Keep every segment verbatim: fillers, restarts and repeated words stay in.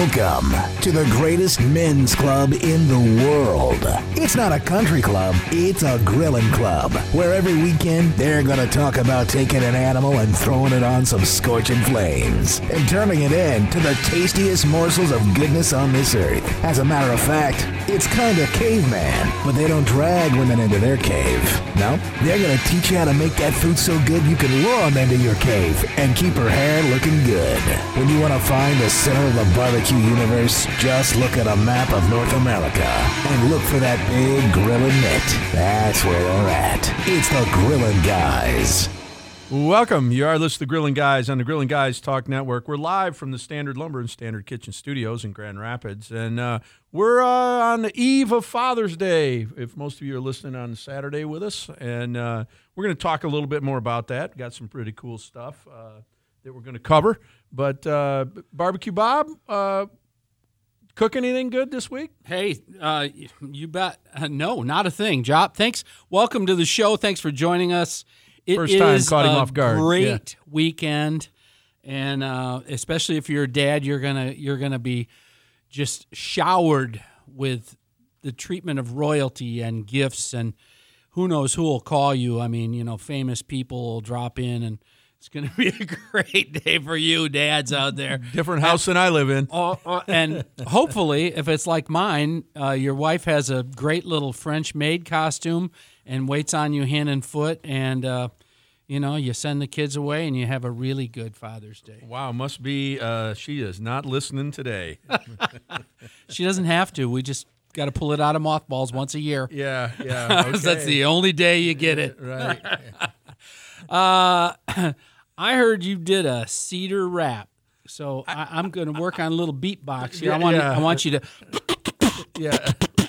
Welcome to the greatest men's club in the world. It's not a country club, it's a grilling club, where every weekend they're going to talk about taking an animal and throwing it on some scorching flames and turning it into the tastiest morsels of goodness on this earth. As a matter of fact, it's kind of caveman, but they don't drag women into their cave. No, they're going to teach you how to make that food so good you can lure them into your cave and keep her hair looking good. When you want to find the center of the barbecue universe, just look at a map of North America and look for that big grilling mitt. That's where they're at. It's the Grilling Guys. Welcome. You are listening to Grilling Guys on the Grilling Guys Talk Network. We're live from the Standard Lumber and Standard Kitchen Studios in Grand Rapids, and uh, we're uh, on the eve of Father's Day, if most of you are listening on Saturday with us, and uh, we're going to talk a little bit more about that. Got some pretty cool stuff uh, that we're going to cover, but uh, Barbecue Bob, uh, cook anything good this week? Hey, uh, you bet. Uh, no, not a thing. Job, thanks. Welcome to the show. Thanks for joining us. It First time is caught him a off guard. Great Yeah. weekend, and uh, especially if you're a dad, you're gonna you're gonna be just showered with the treatment of royalty and gifts, and who knows who will call you. I mean, you know, famous people will drop in, and it's gonna be a great day for you, dads out there. Different house than I live in. Uh, uh, and hopefully, if it's like mine, uh, your wife has a great little French maid costume and waits on you hand and foot, and uh, you know, you send the kids away, and you have a really good Father's Day. Wow, must be uh, she is not listening today. She doesn't have to. We just got to pull it out of mothballs once a year. Yeah, yeah. Okay. That's the only day you get it. Right. Uh, I heard you did a cedar wrap, so I, I'm going to work on a little beatbox here. I want Yeah. I want you to. Yeah.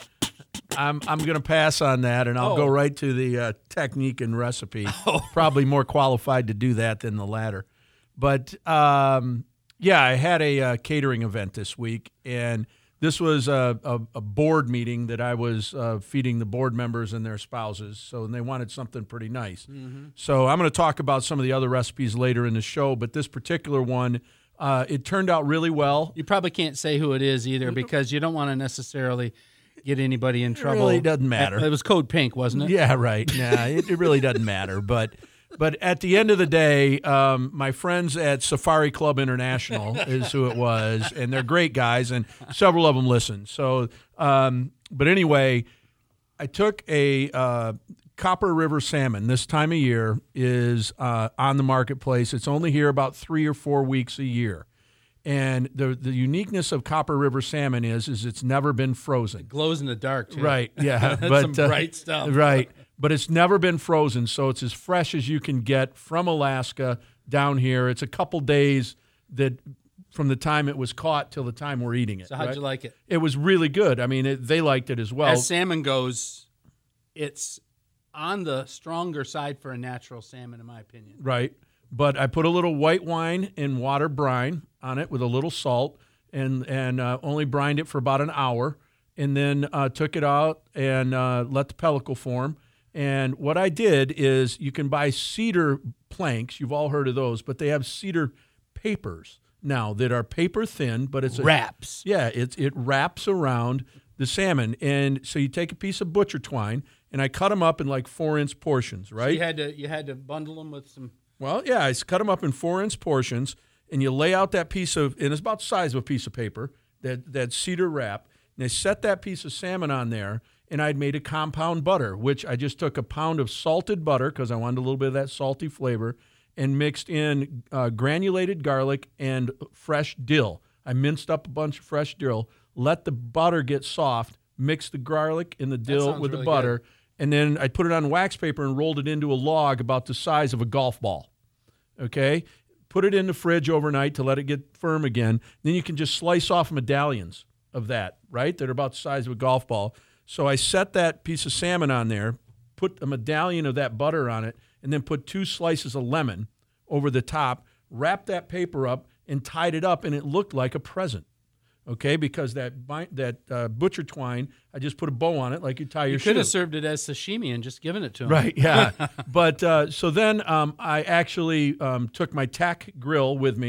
I'm I'm going to pass on that, and I'll Oh. go right to the uh, technique and recipe. Probably more qualified to do that than the latter. But, um, yeah, I had a uh, catering event this week, and this was a, a, a board meeting that I was uh, feeding the board members and their spouses, so and they wanted something pretty nice. Mm-hmm. So I'm going to talk about some of the other recipes later in the show, but this particular one, uh, it turned out really well. You probably can't say who it is either because you don't want to necessarily get anybody in trouble. really doesn't matter. It was Code Pink, wasn't it? Yeah, right. Nah, it, it really doesn't matter. But but at the end of the day, um, my friends at Safari Club International is who it was, and they're great guys, and several of them listen. So, um, but anyway, I took a uh, Copper River salmon. This time of year is uh, on the marketplace. It's only here about three or four weeks a year. And the the uniqueness of Copper River salmon is is it's never been frozen. Glows in the dark, too. Right, yeah. That's but, some uh, bright stuff. Right, but it's never been frozen, so it's as fresh as you can get from Alaska down here. It's a couple days that from the time it was caught till the time we're eating it. So how'd right? you like it? It was really good. I mean, it, they liked it as well. As salmon goes, it's on the stronger side for a natural salmon, in my opinion. Right. But I put a little white wine in water brine on it with a little salt and and uh, only brined it for about an hour and then uh, took it out and uh, let the pellicle form. And what I did is you can buy cedar planks. You've all heard of those, but they have cedar papers now that are paper thin, but it's a, Wraps. Yeah, it, it wraps around the salmon. And so you take a piece of butcher twine, and I cut them up in like four-inch portions, right? So you had to you had to bundle them with some. Well, yeah, I cut them up in four-inch portions, and you lay out that piece of, and it's about the size of a piece of paper, that, that cedar wrap, and I set that piece of salmon on there, and I'd made a compound butter, which I just took a pound of salted butter, because I wanted a little bit of that salty flavor, and mixed in uh, granulated garlic and fresh dill. I minced up a bunch of fresh dill, let the butter get soft, mix the garlic and the dill sounds with really the butter, good. And then I put it on wax paper and rolled it into a log about the size of a golf ball. Okay? Put it in the fridge overnight to let it get firm again. Then you can just slice off medallions of that, right? That are about the size of a golf ball. So I set that piece of salmon on there, put a medallion of that butter on it, and then put two slices of lemon over the top, wrapped that paper up, and tied it up, and it looked like a present. Okay, because that bi- that uh, butcher twine, I just put a bow on it like you tie your You shoe. could have served it as sashimi and just given it to him. Right, yeah. but uh, so then um, I actually um, took my tack grill with me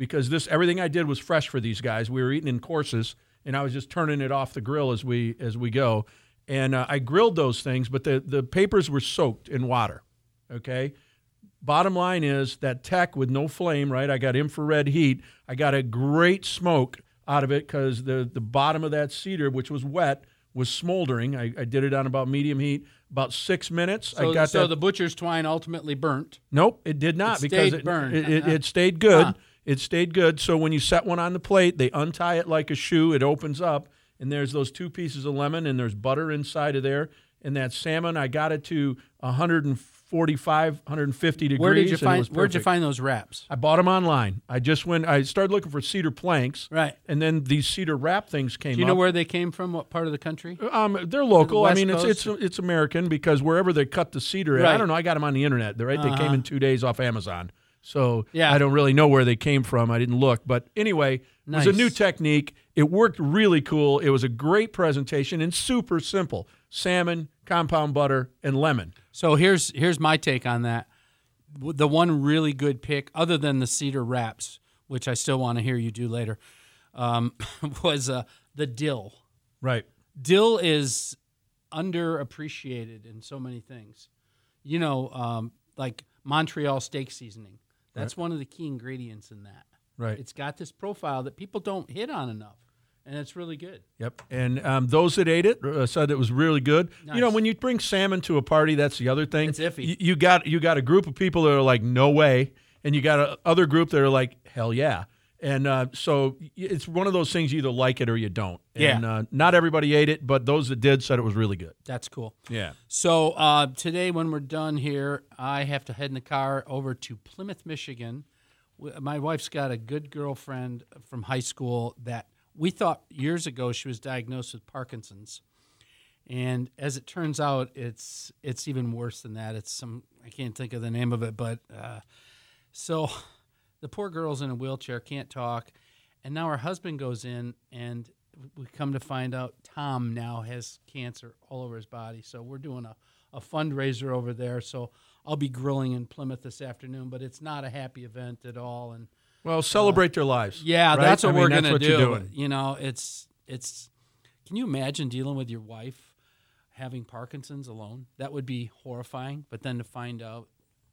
because this everything I did was fresh for these guys. We were eating in courses, and I was just turning it off the grill as we as we go. And uh, I grilled those things, but the, the papers were soaked in water, okay? Bottom line is that tech with no flame, right? I got infrared heat. I got a great smoke out of it because the, the bottom of that cedar, which was wet, was smoldering. I, I did it on about medium heat, about six minutes. So, I got so that. the butcher's twine ultimately burnt. Nope, it did not It because stayed it, burned. it, it, Uh-huh. it stayed good. Huh. It stayed good. So when you set one on the plate, they untie it like a shoe. It opens up, and there's those two pieces of lemon, and there's butter inside of there. And that salmon, I got it to one forty-five, one fifty degrees. Where did you and it find was Where'd you perfect. find those wraps? I bought them online. I just went. I started looking for cedar planks, Right. and then these cedar wrap things came Do you know up. where they came from? What part of the country? Um, they're local. I West mean, it's Coast? it's it's American because wherever they cut the cedar, at, I Right. don't know. I got them on the internet. They're right. They came Uh-huh. in two days off Amazon. So Yeah. I don't really know where they came from. I didn't look, but anyway, it was a Nice. new technique. It worked really cool. It was a great presentation and super simple: salmon, compound butter, and lemon. So here's here's my take on that. W- The one really good pick, other than the cedar wraps, which I still want to hear you do later, um, was uh, the dill. Right. Dill is underappreciated in so many things. You know, um, like Montreal steak seasoning. That's one of the key ingredients in that. Right. It's got this profile that people don't hit on enough, and it's really good. Yep. And um, those that ate it uh, said it was really good. You know, Nice. when you bring salmon to a party, that's the other thing. It's iffy. You, you got you got a group of people that are like, no way, and you got a other group that are like, hell yeah. And uh, so y- it's one of those things you either like it or you don't. Yeah. And uh, not everybody ate it, but those that did said it was really good. That's cool. Yeah. So uh, today, when we're done here, I have to head in the car over to Plymouth, Michigan. W- My wife's got a good girlfriend from high school that we thought years ago she was diagnosed with Parkinson's, and as it turns out, it's it's even worse than that. It's some I can't think of the name of it, but uh, so the poor girl's in a wheelchair, can't talk, and now her husband goes in, and we come to find out Tom now has cancer all over his body. So we're doing a, a fundraiser over there. So I'll be grilling in Plymouth this afternoon, but it's not a happy event at all. And Well, celebrate their lives. yeah, right? that's what I mean, we're that's gonna what do. You're doing. You know, it's it's. Can you imagine dealing with your wife having Parkinson's alone? That would be horrifying. But then to find out,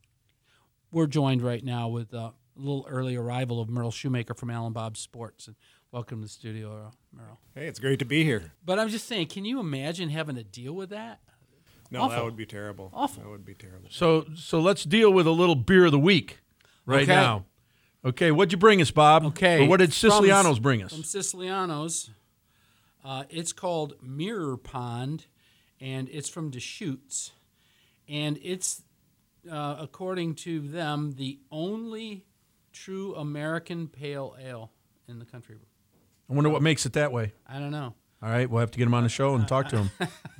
we're joined right now with a little early arrival of Merle Shoemaker from Alan Bob's Sports. And welcome to the studio, Merle. Hey, it's great to be here. But I'm just saying, can you imagine having to deal with that? No, Awful. that would be terrible. Awful. That would be terrible. So so let's deal with a little beer of the week right Okay. now. Okay, what'd you bring us, Bob? Okay. Or what did from- Siciliano's bring us? From Siciliano's. Uh, it's called Mirror Pond, and it's from Deschutes. And it's, uh, according to them, the only true American pale ale in the country. I wonder what makes it that way. I don't know. All right, we'll have to get him on the show and talk to him.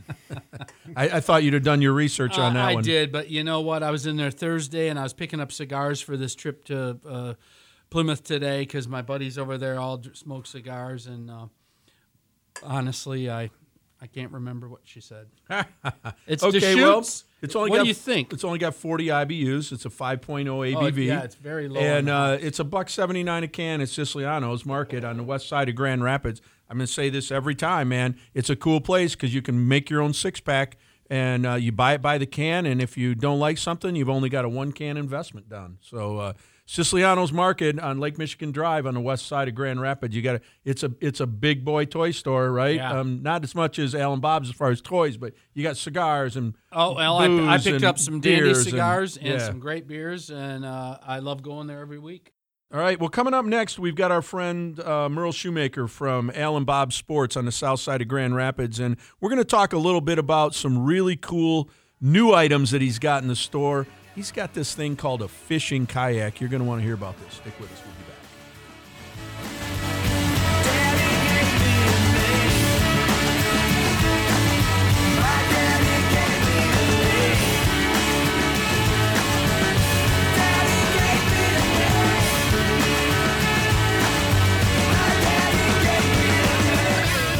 I, I thought you'd have done your research on Uh, that I one. did, but you know what? I was in there Thursday, and I was picking up cigars for this trip to uh, Plymouth today because my buddies over there all d- smoke cigars, and uh, honestly, I I can't remember what she said. It's Okay, Deschutes. well, it's only what got, do you think? It's only got forty I B Us. It's a five point oh A B Oh, V. yeah, it's very low. And on uh, the- it's a buck seventy nine a can at Siciliano's Market on the west side of Grand Rapids. I'm going to say this every time, man. It's a cool place because you can make your own six pack, and uh, you buy it by the can. And if you don't like something, you've only got a one can investment done. So uh, Siciliano's Market on Lake Michigan Drive on the west side of Grand Rapids. You got to. It's a it's a big boy toy store, right? Yeah. Um, not as much as Alan Bob's as far as toys, but you got cigars and oh well, I, I booze picked and up some dandy beers and- cigars and, yeah. some great beers, and uh, I love going there every week. All right. Well, coming up next, we've got our friend uh, Merle Shoemaker from Alan Bob Sports on the south side of Grand Rapids, and we're going to talk a little bit about some really cool new items that he's got in the store. He's got this thing called a fishing kayak. You're going to want to hear about this. Stick with us. We'll be back.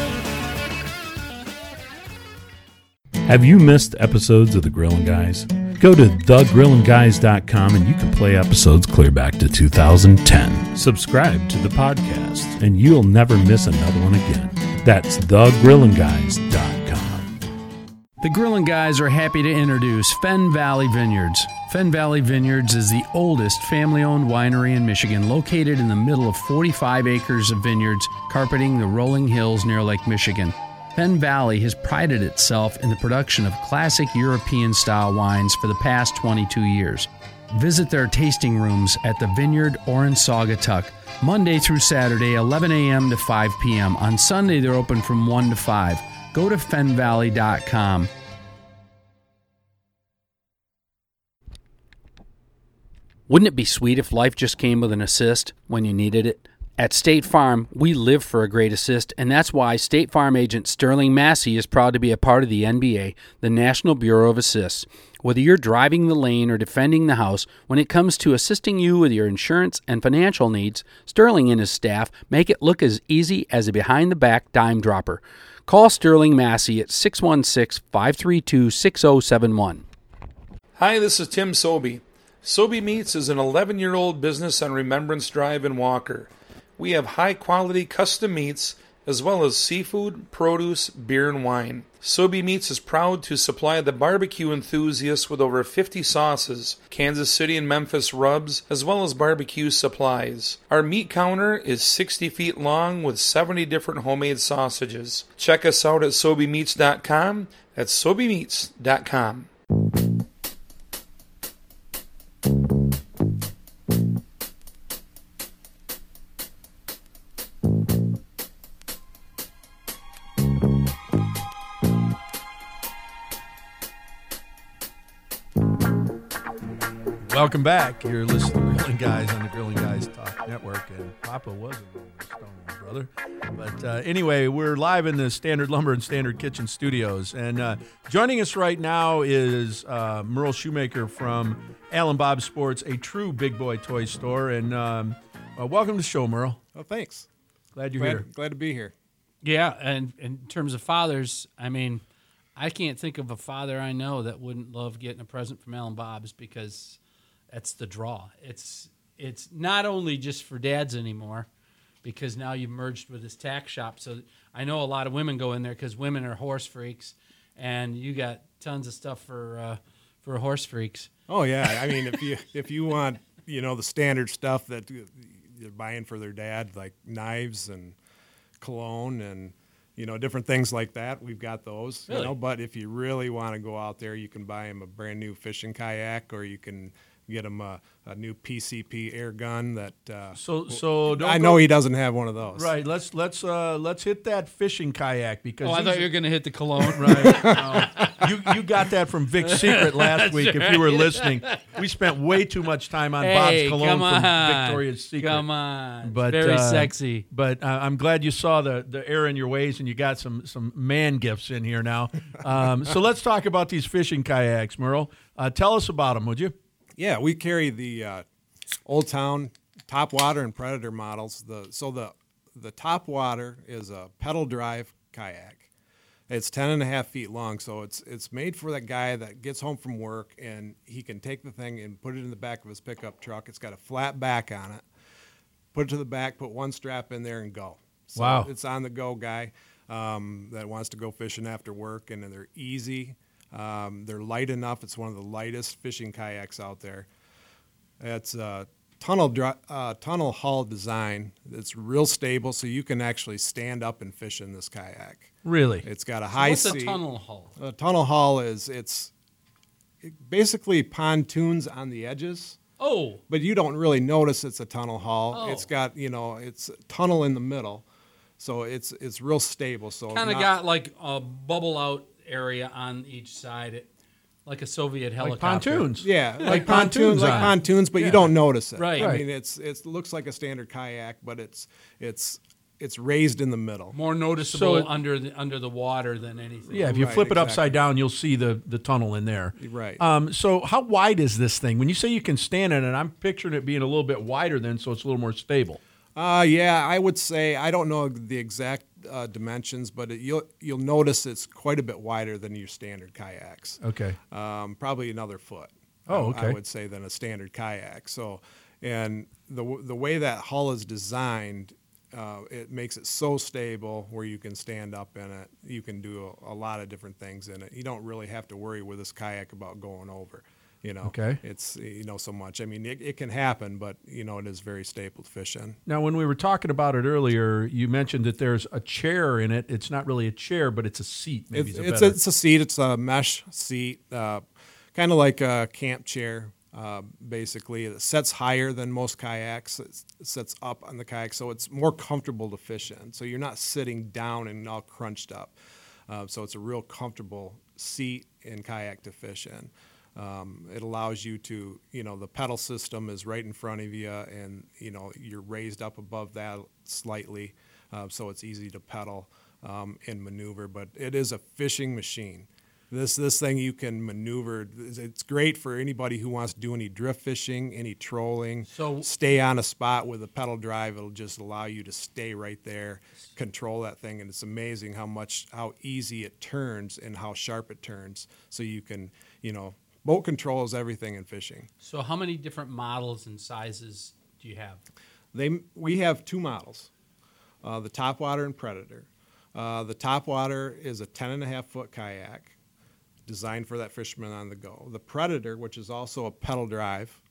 Have you missed episodes of The Grillin' Guys? Go to the grilling guys dot com and you can play episodes clear back to two thousand ten. Subscribe to the podcast and you'll never miss another one again. That's the grilling guys dot com. The Grillin' Guys are happy to introduce Fenn Valley Vineyards. Fenn Valley Vineyards is the oldest family-owned winery in Michigan, located in the middle of forty-five acres of vineyards carpeting the rolling hills near Lake Michigan. Fenn Valley has prided itself in the production of classic European-style wines for the past twenty-two years. Visit their tasting rooms at the Vineyard or in Saugatuck, Monday through Saturday, eleven a.m. to five p.m. On Sunday, they're open from one to five. Go to fen valley dot com. Wouldn't it be sweet if life just came with an assist when you needed it? At State Farm, we live for a great assist, and that's why State Farm agent Sterling Massey is proud to be a part of the N B A, the National Bureau of Assists. Whether you're driving the lane or defending the house, when it comes to assisting you with your insurance and financial needs, Sterling and his staff make it look as easy as a behind-the-back dime dropper. Call Sterling Massey at six one six, five three two, six zero seven one. Hi, this is Tim Sobey. Sobey Meats is an eleven-year-old business on Remembrance Drive in Walker. We have high-quality custom meats as well as seafood, produce, beer, and wine. Sobey Meats is proud to supply the barbecue enthusiasts with over fifty sauces, Kansas City and Memphis rubs, as well as barbecue supplies. Our meat counter is sixty feet long with seventy different homemade sausages. Check us out at sobey meats dot com. That's sobey meats dot com. Welcome back. You're listening to Grilling Guys on the Grilling Guys Talk Network, and Papa was a Rolling Stone, brother. But uh, anyway, we're live in the Standard Lumber and Standard Kitchen studios, and uh, joining us right now is uh, Merle Shoemaker from Alan Bob Sports, a true big boy toy store. And um, uh, welcome to the show, Merle. Oh, thanks. Glad you're Glad, here. glad to be here. Yeah, and in terms of fathers, I mean, I can't think of a father I know that wouldn't love getting a present from Alan Bob's, because that's the draw. It's it's not only just for dads anymore, because now you've merged with this tack shop. So I know a lot of women go in there because women are horse freaks, and you got tons of stuff for uh, for horse freaks. Oh yeah, I mean if you if you want you know the standard stuff that you're buying for their dad, like knives and cologne and you know different things like that, we've got those. Really? You know, but if you really want to go out there, you can buy him a brand new fishing kayak, or you can get him a, a new P C P air gun that. Uh, So, so don't I go- know he doesn't have one of those. Right. Let's let's uh, let's hit that fishing kayak because Oh, I these thought are- you were going to hit the cologne. Right. No. You you got that from Vic's Secret last week. If you were listening, we spent way too much time on Hey, Bob's cologne come from on. Victoria's Secret. Come on. But Very uh, sexy. But uh, I'm glad you saw the the error in your ways and you got some some man gifts in here now. Um, so let's talk about these fishing kayaks, Merle. Uh, tell us about them, would you? Yeah, we carry the uh, Old Town Top Water and Predator models. The so the the Top Water is a pedal drive kayak. It's ten and a half feet long, so it's it's made for that guy that gets home from work and he can take the thing and put it in the back of his pickup truck. It's got a flat back on it. Put it to the back, put one strap in there, and go. So Wow. It's on the go guy um, that wants to go fishing after work, and they're easy. Um, they're light enough. It's one of the lightest fishing kayaks out there. It's a tunnel dri- uh, tunnel hull design. It's real stable, so you can actually stand up and fish in this kayak. Really? It's got a high What's seat. a tunnel hull? A tunnel hull is it's it basically pontoons on the edges, Oh, but you don't really notice it's a tunnel hull. Oh. It's got you know it's a tunnel in the middle, so it's it's real stable. So kind of not- got like a bubble out area on each side, it, like a Soviet Like helicopter. pontoons. Yeah, like, Like pontoons, pontoons like on it. pontoons, but Yeah. you don't notice it. Right. I Right. mean, it's it looks like a standard kayak, but it's it's it's raised in the middle. More noticeable So it- under the under the water than anything. Yeah, if you Right, flip it exactly. upside down, you'll see the, the tunnel in there. Right. Um, so how wide is this thing? When you say you can stand in it, I'm picturing it being a little bit wider then, so it's a little more stable. Uh, yeah, I would say I don't know the exact uh, dimensions, but it, you'll you'll notice it's quite a bit wider than your standard kayaks. Okay. Um, probably another foot. Oh, I- okay. I would say than a standard kayak. So, and the w- the way that hull is designed, uh, it makes it so stable where you can stand up in it. You can do a, a lot of different things in it. You don't really have to worry with this kayak about going over. You know, Okay. it's, you know, so much. I mean, it, it can happen, but, you know, it is very stable to fish in. Now, when we were talking about it earlier, you mentioned that there's a chair in it. It's not really a chair, but it's a seat. Maybe It's, it's, a it's, a, better. it's a seat. It's a mesh seat, uh, kind of like a camp chair, uh, basically. It sets higher than most kayaks. It's, it sets up on the kayak, so it's more comfortable to fish in. So you're not sitting down and all crunched up. Uh, so it's a real comfortable seat and kayak to fish in. Um, it allows you to, you know, the pedal system is right in front of you, and, you know, you're raised up above that slightly, uh, so it's easy to pedal um, and maneuver. But it is a fishing machine. This this thing you can maneuver. It's great for anybody who wants to do any drift fishing, any trolling. So- stay on a spot with a pedal drive. It'll just allow you to stay right there, control that thing, and it's amazing how much how easy it turns and how sharp it turns. So you can, you know. Boat control is everything in fishing. So how many different models and sizes do you have? They we have two models, uh, the Topwater and Predator. Uh, the Topwater is a ten and a half foot kayak designed for that fisherman on the go. The Predator, which is also a pedal drive,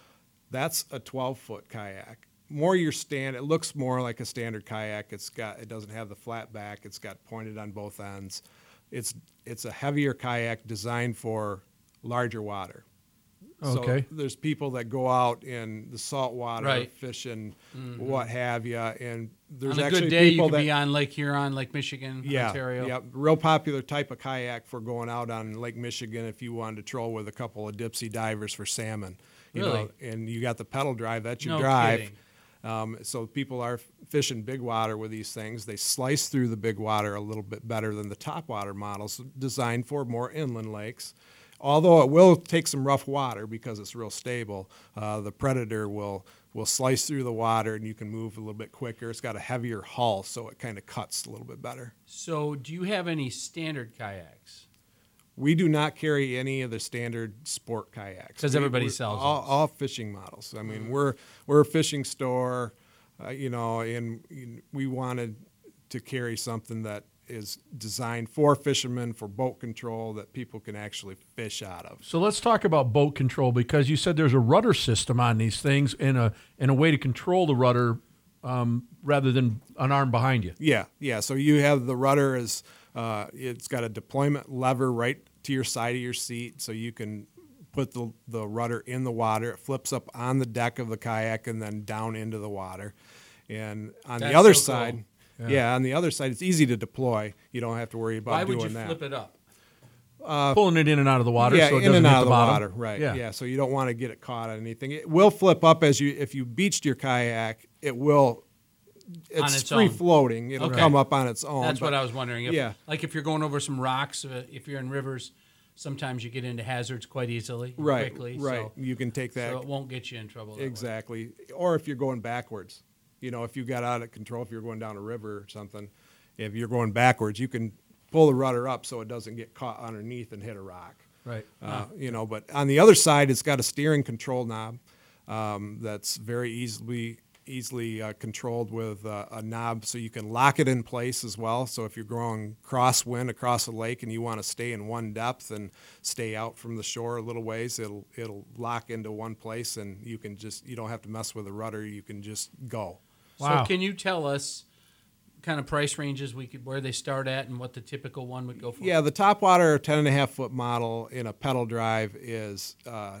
that's a twelve foot kayak. More your stand. It looks more like a standard kayak. It's got it doesn't have the flat back. It's got pointed on both ends. It's it's a heavier kayak designed for larger water. Okay. So there's people that go out in the salt water, Right. fishing, what have you, and there's On a actually good day, you people could that be on Lake Huron, Lake Michigan, yeah, Ontario. yeah, real popular type of kayak for going out on Lake Michigan if you wanted to troll with a couple of dipsy divers for salmon. You Really? know, and you got the pedal drive. That's your No drive. kidding. Um, so people are fishing big water with these things. They slice through the big water a little bit better than the topwater models designed for more inland lakes. Although it will take some rough water because it's real stable, uh, the Predator will will slice through the water and you can move a little bit quicker. It's got a heavier hull, so it kind of cuts a little bit better. So do you have any standard kayaks? We do not carry any of the standard sport kayaks 'Cause We- everybody we- sells all, those. all fishing models. I mean, we're we're a fishing store, uh, you know, and we wanted to carry something that is designed for fishermen, for boat control, that people can actually fish out of. So let's talk about boat control, because you said there's a rudder system on these things and a and a way to control the rudder um, rather than an arm behind you. Yeah, yeah. So you have the rudder is uh, it's got a deployment lever right to your side of your seat, so you can put the the rudder in the water. It flips up on the deck of the kayak and then down into the water. And on That's the other so cool. side, yeah. on the other side, it's easy to deploy. You don't have to worry about Why doing would you that. flip it up? Pulling it in and out of the water, Yeah, so it in doesn't and hit out of the the bottom. water, right? Yeah. Yeah. so you don't want to get it caught on anything. It will flip up as you if you beached your kayak. It will. It's, its free own. floating. It'll Okay. come up on its own. That's but- what I was wondering. If, yeah. Like if you're going over some rocks, uh, if you're in rivers, sometimes you get into hazards quite easily, Right, quickly. right. So, You can take that so it won't get you in trouble. that way. exactly. Or if you're going backwards, you know, if you got out of control, if you're going down a river or something, if you're going backwards, you can pull the rudder up so it doesn't get caught underneath and hit a rock. Right. Uh, you know, but on the other side, it's got a steering control knob um, that's very easily easily uh, controlled with uh, a knob, so you can lock it in place as well. So if you're going crosswind across a lake and you want to stay in one depth and stay out from the shore a little ways, it'll it'll lock into one place, and you can just you don't have to mess with the rudder. You can just go. Wow. So can you tell us kind of price ranges we could where they start at and what the typical one would go for? Yeah, the Topwater ten and a half foot model in a pedal drive is uh,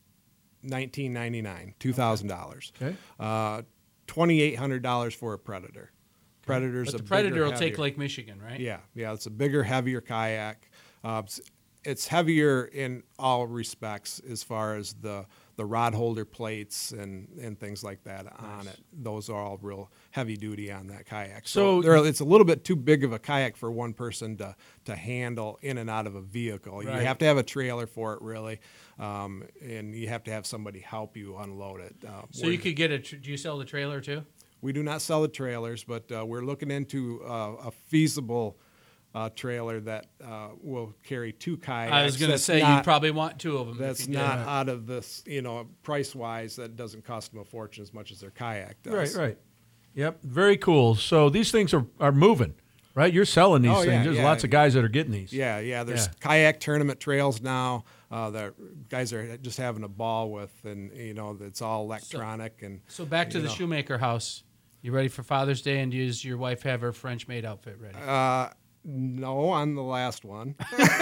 nineteen ninety nine, two thousand dollars. Okay. Uh, twenty eight hundred dollars for a Predator. Predator's But a the Predator bigger, will take heavier- Lake Michigan, right? Yeah, yeah, it's a bigger, heavier kayak. Uh, it's, it's heavier in all respects as far as the the rod holder plates and, and things like that on it. Those are all real heavy duty on that kayak. So- So, they're- it's a little bit too big of a kayak for one person to, to handle in and out of a vehicle. Right. You have to have a trailer for it, really, um, and you have to have somebody help you unload it. Uh, So you could get a. Tr- do you sell the trailer too? We do not sell the trailers, but uh, we're looking into uh, a feasible uh, trailer that uh, will carry two kayaks. I was going to That's say not- you probably want two of them. That's if you did. not out of this, you know, price wise. That doesn't cost them a fortune as much as their kayak does. Right, right. Yep, very cool. So these things are, are moving, right? You're selling these Oh, yeah, things. There's yeah. lots of guys that are getting these. Yeah, yeah. There's Yeah. kayak tournament trails now. Uh, that guys are just having a ball with, and you know, it's all electronic. and So back to you the know. Shoemaker house. You ready for Father's Day, and does your wife have her French maid outfit ready? Uh, no, on the last one.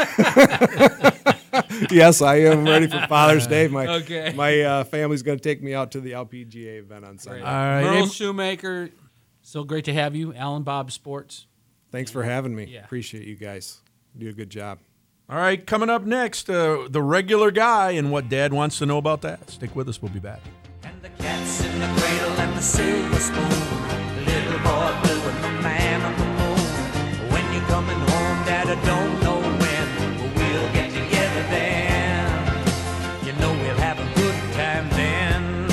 Yes, I am ready for Father's Day. My Okay. my uh, family's going to take me out to the L P G A event on Sunday. Great. All right. Merle Em- Shoemaker, so great to have you. Alan Bob Sports. Thanks for having me. Yeah. Appreciate you guys. You do a good job. All right, coming up next, uh, the regular guy and what Dad wants to know about that. Stick with us. We'll be back. And the cat's in the cradle and the silver spoon. Little boy blue and the man on the moon. When you're coming home, Dad, I don't know when, but we'll get together then. You know we'll have a good time then.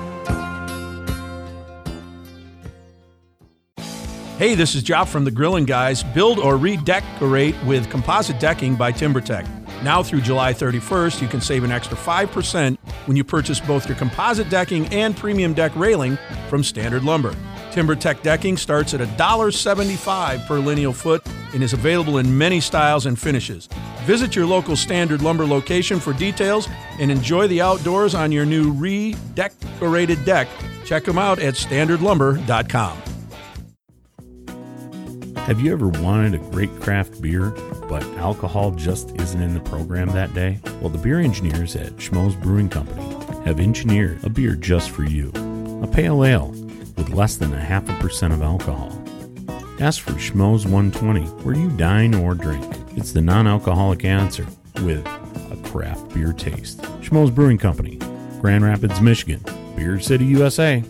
Hey, this is Job from the Grillin' Guys. Build or redecorate with composite decking by TimberTech. Now through July thirty-first, you can save an extra five percent when you purchase both your composite decking and premium deck railing from Standard Lumber. TimberTech decking starts at one dollar seventy-five per lineal foot and is available in many styles and finishes. Visit your local Standard Lumber location for details and enjoy the outdoors on your new redecorated deck. Check them out at standard lumber dot com. Have you ever wanted a great craft beer, but alcohol just isn't in the program that day? Well, the beer engineers at Schmoes Brewing Company have engineered a beer just for you. A pale ale with less than a half a percent of alcohol. Ask for Schmoes one twenty where you dine or drink. It's the non-alcoholic answer with a craft beer taste. Schmoes Brewing Company, Grand Rapids, Michigan. Beer City, U S A.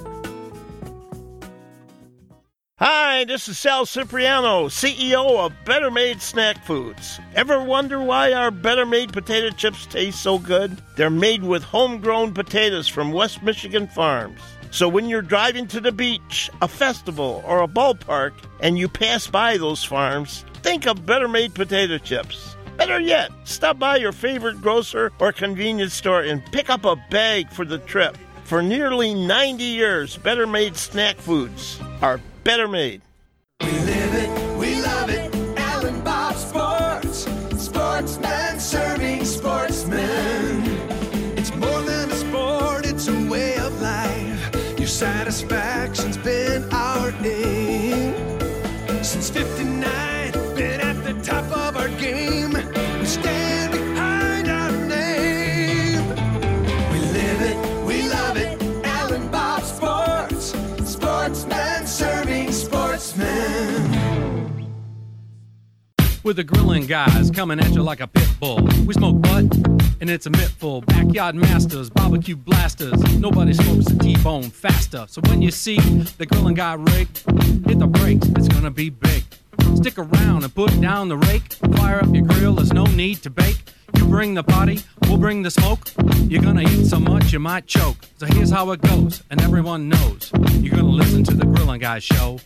Hi, this is Sal Cipriano, C E O of Better Made Snack Foods. Ever wonder why our Better Made potato chips taste so good? They're made with homegrown potatoes from West Michigan farms. So when you're driving to the beach, a festival, or a ballpark, and you pass by those farms, think of Better Made potato chips. Better yet, stop by your favorite grocer or convenience store and pick up a bag for the trip. For nearly ninety years, Better Made Snack Foods are Better Made. We live it, we love it, Alan Bob Sports. Sportsman serving sportsmen. It's more than a sport, it's a way of life. Your satisfaction's been our aim. Since fifty-nine, been at the top of our game. We stand behind our name. We live it, we love it, Alan Bob Sports. Sportsman serving sportsmen. With the grilling guys coming at you like a pit bull. We smoke butt, and it's a mittful. Backyard masters, barbecue blasters. Nobody smokes a T-bone faster. So when you see the grilling guy rig, hit the brakes, it's gonna be big. Stick around and put down the rake. Fire up your grill, there's no need to bake. You bring the party, we'll bring the smoke. You're gonna eat so much you might choke. So here's how it goes, and everyone knows. You're gonna listen to the Grilling Guys show.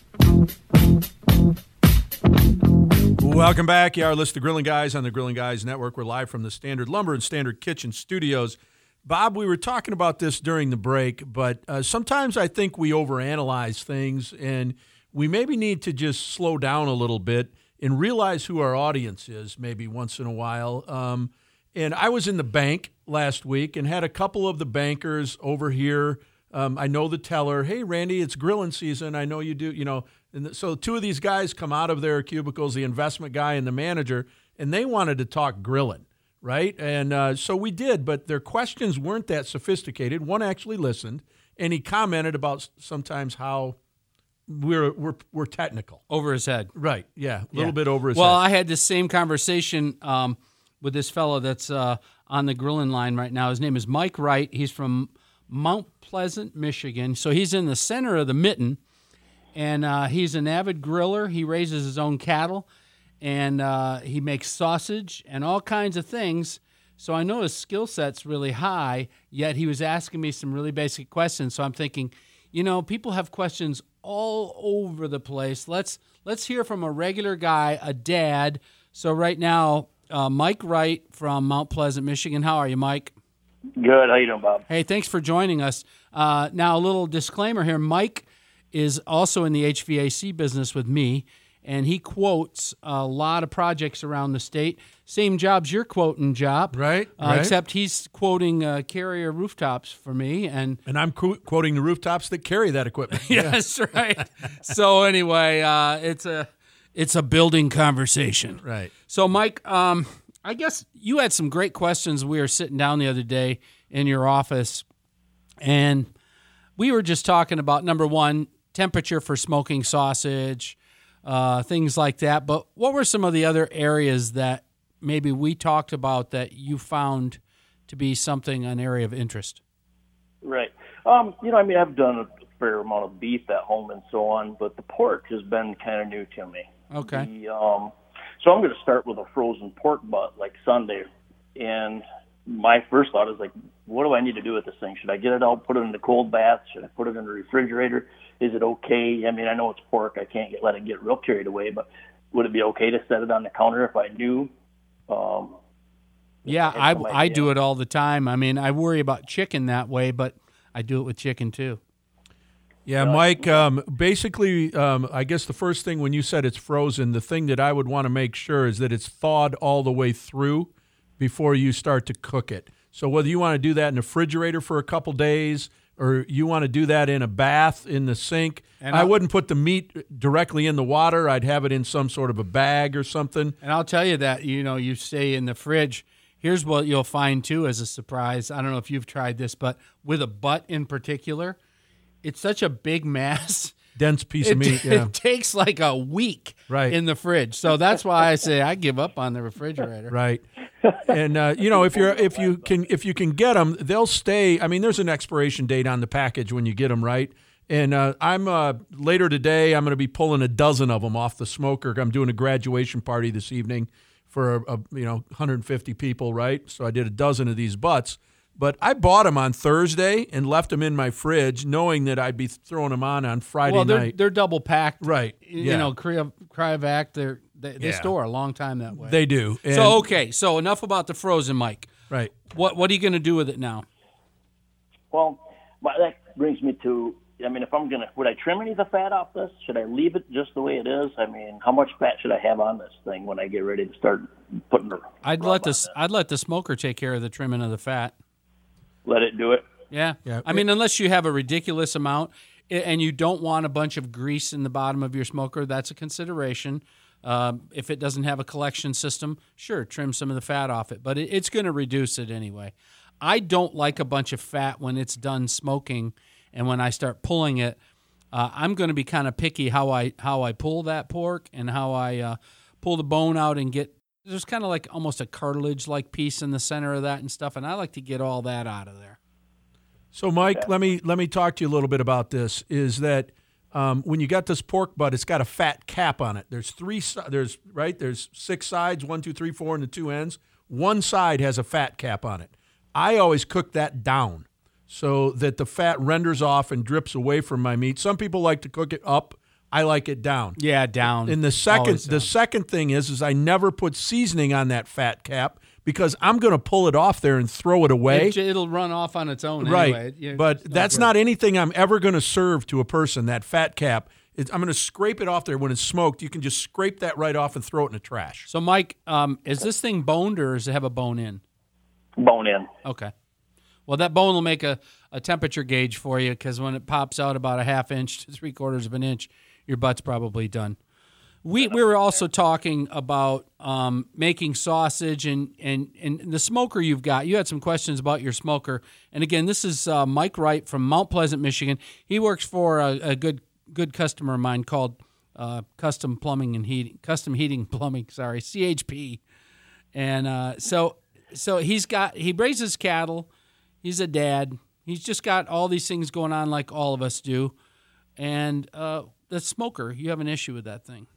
Welcome back. You are listening to Grilling Guys on the Grilling Guys Network. We're live from the Standard Lumber and Standard Kitchen studios. Bob, we were talking about this during the break, but uh, sometimes I think we overanalyze things, and we maybe need to just slow down a little bit and realize who our audience is maybe once in a while. Um, and I was in the bank last week and had a couple of the bankers over here. Um, I know the teller. Hey, Randy, it's grilling season. I know you do, you know. And so two of these guys come out of their cubicles, the investment guy and the manager, and they wanted to talk grilling, right? And uh, so we did, but their questions weren't that sophisticated. One actually listened, and he commented about sometimes how we're we're we're technical. Over his head. Right, yeah, a little Yeah. bit over his well, head. I had this same conversation um, with this fellow that's uh, on the grilling line right now. His name is Mike Wright. He's from Mount Pleasant, Michigan. So he's in the center of the mitten, and uh, he's an avid griller. He raises his own cattle, and uh, he makes sausage and all kinds of things. So I know his skill set's really high, yet he was asking me some really basic questions. So I'm thinking, you know, people have questions all over the place. Let's let's hear from a regular guy, a dad. So right now, uh, Mike Wright from Mount Pleasant, Michigan. How are you, Mike? Good. How you doing, Bob? Hey, thanks for joining us. Uh, now, a little disclaimer here. Mike is also in the H V A C business with me, and he quotes a lot of projects around the state. Same jobs you're quoting, Job. Right, Uh, right. Except he's quoting uh, Carrier rooftops for me. And And I'm qu- quoting the rooftops that carry that equipment. yes, right. So anyway, uh, it's a it's a building conversation. Right. So, Mike, um, I guess you had some great questions. We were sitting down the other day in your office, and we were just talking about, number one, temperature for smoking sausage, uh, things like that. But what were some of the other areas that maybe we talked about that you found to be something, an area of interest? Right. Um, you know, I mean, I've done a fair amount of beef at home and so on, but the pork has been kind of new to me. Okay. The, um, so I'm going to start with a frozen pork butt like Sunday. And my first thought is like, what do I need to do with this thing? Should I get it out, put it in the cold bath? Should I put it in the refrigerator? Is it okay? I mean, I know it's pork. I can't get, let it get real carried away, but would it be okay to set it on the counter if I knew? Um, Yeah, had I, some I idea. do it all the time. I mean, I worry about chicken that way, but I do it with chicken too. Yeah, Mike, um, basically, um, I guess the first thing when you said it's frozen, the thing that I would want to make sure is that it's thawed all the way through before you start to cook it. So whether you want to do that in the refrigerator for a couple days or you want to do that in a bath in the sink, And I I'll- wouldn't put the meat directly in the water. I'd have it in some sort of a bag or something. And I'll tell you that, you know, you stay in the fridge. Here's what you'll find, too, as a surprise. I don't know if you've tried this, but with a butt in particular, it's such a big mass. Dense piece It, of meat, yeah. it takes like a week Right. in the fridge. So that's why I say I give up on the refrigerator. Right. And uh, you know, if you're if you can if you can get them, they'll stay. I mean, there's an expiration date on the package when you get them, right? And uh, I'm uh, later today. I'm going to be pulling a dozen of them off the smoker. I'm doing a graduation party this evening for a, a you know one hundred fifty people, right? So I did a dozen of these butts. But I bought them on Thursday and left them in my fridge, knowing that I'd be throwing them on on Friday Well, they're, night. they're double packed. Right. You Yeah. know, Cryo, Cryovac, they're, they, they Yeah. store a long time that way. They do. And- So, okay. So enough about the frozen, Mike. Right. What What are you going to do with it now? Well, my, that brings me to, I mean, if I'm going to, would I trim any of the fat off this? Should I leave it just the way it is? I mean, how much fat should I have on this thing when I get ready to start putting the I'd rub let on the I'd let the smoker take care of the trimming of the fat. Let it do it? Yeah. Yeah. I mean, unless you have a ridiculous amount i- and you don't want a bunch of grease in the bottom of your smoker, that's a consideration. Um, if it doesn't have a collection system, sure, trim some of the fat off it, but it, it's going to reduce it anyway. I don't like a bunch of fat when it's done smoking, and when I start pulling it, uh, I'm going to be kind of picky how I how I pull that pork and how I uh, pull the bone out and get. There's kind of like almost a cartilage-like piece in the center of that and stuff, and I like to get all that out of there. So, Mike, let me let me talk to you a little bit about this. Is that um, when you got this pork butt, it's got a fat cap on it. There's three. si- There's right. There's six sides. One, two, three, four, and the two ends. One side has a fat cap on it. I always cook that down so that the fat renders off and drips away from my meat. Some people like to cook it up. I like it down. Yeah, down. And the second Always the down. second thing is is I never put seasoning on that fat cap because I'm going to pull it off there and throw it away. It, it'll run off on its own Right. anyway. You know, but it's that's good. not anything I'm ever going to serve to a person, that fat cap. It's, I'm going to scrape it off there when it's smoked. You can just scrape that right off and throw it in the trash. So, Mike, um, is this thing boned or does it have a bone in? Bone in. Okay. Well, that bone will make a, a temperature gauge for you because when it pops out about a half inch to three quarters of an inch, your butt's probably done. We we were also talking about um, making sausage and, and, and the smoker you've got. You had some questions about your smoker. And again, this is uh, Mike Wright from Mount Pleasant, Michigan. He works for a, a good good customer of mine called uh, Custom Plumbing and Heating, Custom Heating Plumbing, sorry, C H P. And uh, so so he's got he raises cattle. He's a dad. He's just got all these things going on like all of us do. And uh, the smoker, you have an issue with that thing.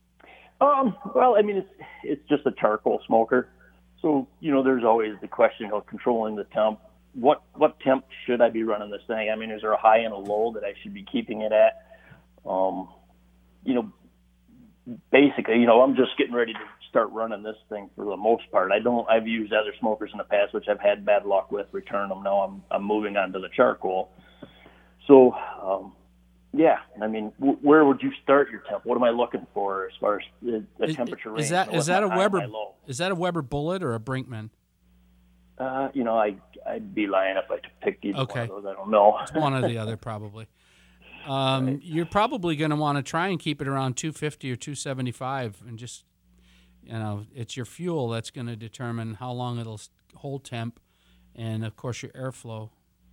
Um, well, I mean, it's it's just a charcoal smoker. So, you know, there's always the question of controlling the temp, what what temp should I be running this thing? I mean, is there a high and a low that I should be keeping it at? Um, you know, basically, you know, I'm just getting ready to start running this thing for the most part. I don't. I've used other smokers in the past, which I've had bad luck with. Return them. Now I'm I'm moving on to the charcoal. So, um, yeah, I mean, w- where would you start your temp? What am I looking for as far as the, the temperature range? Is that and is that a what's my high and Weber? my low? Is that a Weber Bullet or a Brinkman? Uh, you know, I I'd be lying if I picked either Okay. one of those. I don't know. It's one or the other, probably. Um, right. You're probably going to want to try and keep it around two fifty or two seventy-five, and just, you know, it's your fuel that's going to determine how long it'll hold temp, and of course your airflow.